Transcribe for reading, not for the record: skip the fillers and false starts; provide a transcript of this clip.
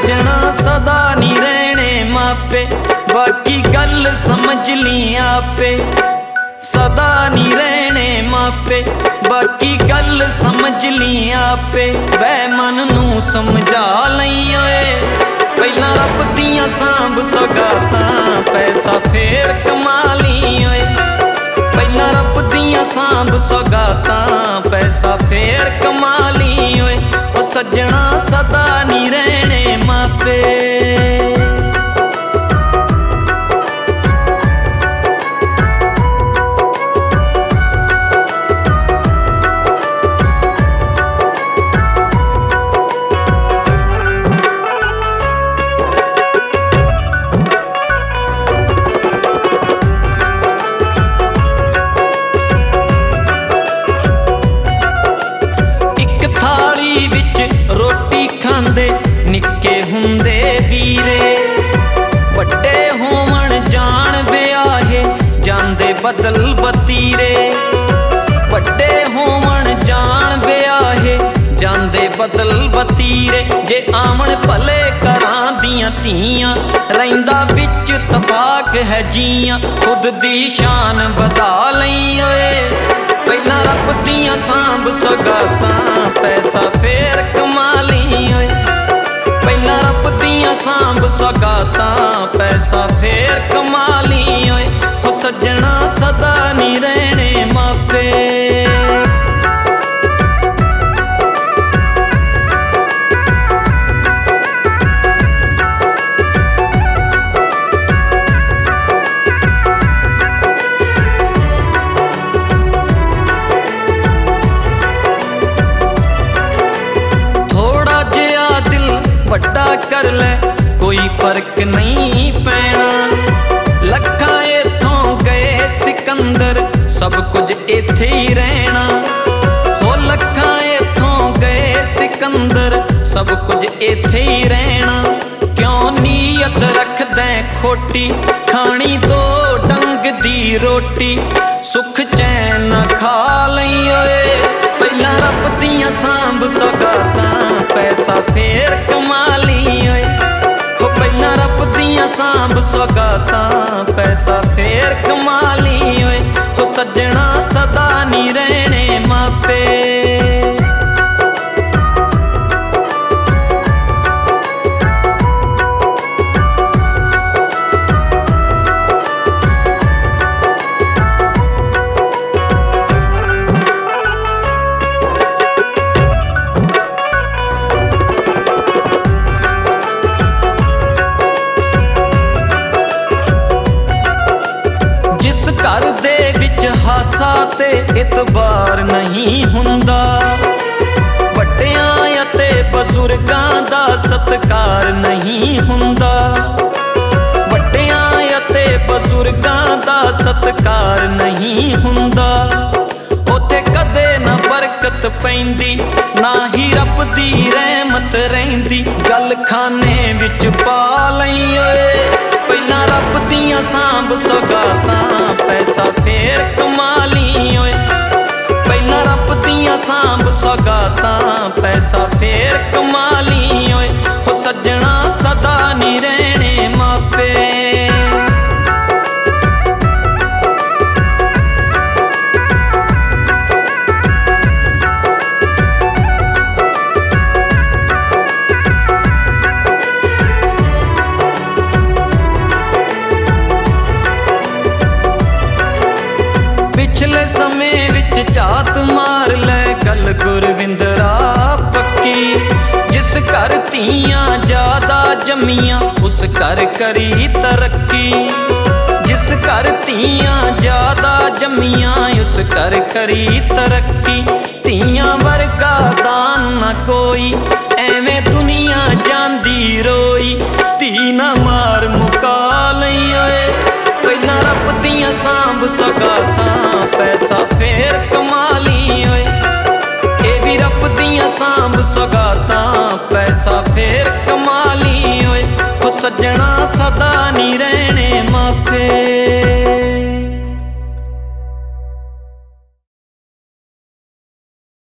सजना सदा नी रहने मापे, बाकी गल समझ ली आपे। सदा नी रहने मापे, बाकी गल समझ ली आपे। वै मन नू समझा लई ओए, पहला रब दियां सांभ सौगातां, पैसा फेर कमा ली ओए। पहला रब दियां सांभ सौगातां, पैसा फेर कमा ली ओए। ओ सजना सदा नी रहने मापे। निक्के हुंदे वीरे, वड्डे होवन जान ब्याहे, जांदे बदल बतीरे। वड्डे होवन जान ब्याहे, जांदे बदल बतीरे। जे आमन भले घरां दियां धीआं, रहिंदा विच तबाक है जियां। खुद दी शान बधा लई ओए, पहला रब दियां सांभ सौगातां, पैसा फेर कमा ली ओए। पहला रब दियां सांभ सौगातां, पैसा फेर कमा ली ओए। हो सजना सदा नी रहने मापे। वड्डा कर ले कोई फर्क नहीं पैना, लखां इथों गए सिकंदर, सब कुछ इत्थे ही रहना। हो लखां इथों गए सिकंदर, सब कुछ इत्थे ही रहना। क्यों नीयत रखदे खोटी, खानी दो डंग दी रोटी। सुख चैन खा लई ओए, पहला रब दियां सांभ सौगातां, पैसा फेर कमा ली ओए। हो पहला रब दियां सांभ सौगातां, पैसा फेर कमा ली ओए। हो सजना सदा नी रहने मापे। घर दे विच हासा ते इतबार नहीं हुंदा, वड्डियां अते बजुर्गां दा सत्कार नहीं हुंदा। वड्डियां अते बजुर्गां दा सत्कार नहीं हुंदा। ओते कदे ना बरकत पैंदी, ना ही रब दी रहमत रहिंदी। गल खाने विच पा लई ओए, पहला रब दियां सांभ सौगातां, पैसा फेर कमा ली ओए। पहला रब दियां सांभ सौगातां, पैसा फेर कमा ली ओए। हो सजना सदा नी रहने मापे। पिछले समय विच झात मार ले गल गुरविंदरा पक्की। जिस घर धीआं ज्यादा जम्मियां, उस घर करी तरक्की। जिस घर धीआं ज्यादा जम्मियां, उस घर करी तरक्की। धीआं वर्गा दान न कोई, एवें दुनिया जांदी रोई। धी ना मार मुका लई ओए, पहला रब दियां सांभ सौगातां, पैसा फेर कमा ली ओए। ए भी रब दियां सांभ सौगातां,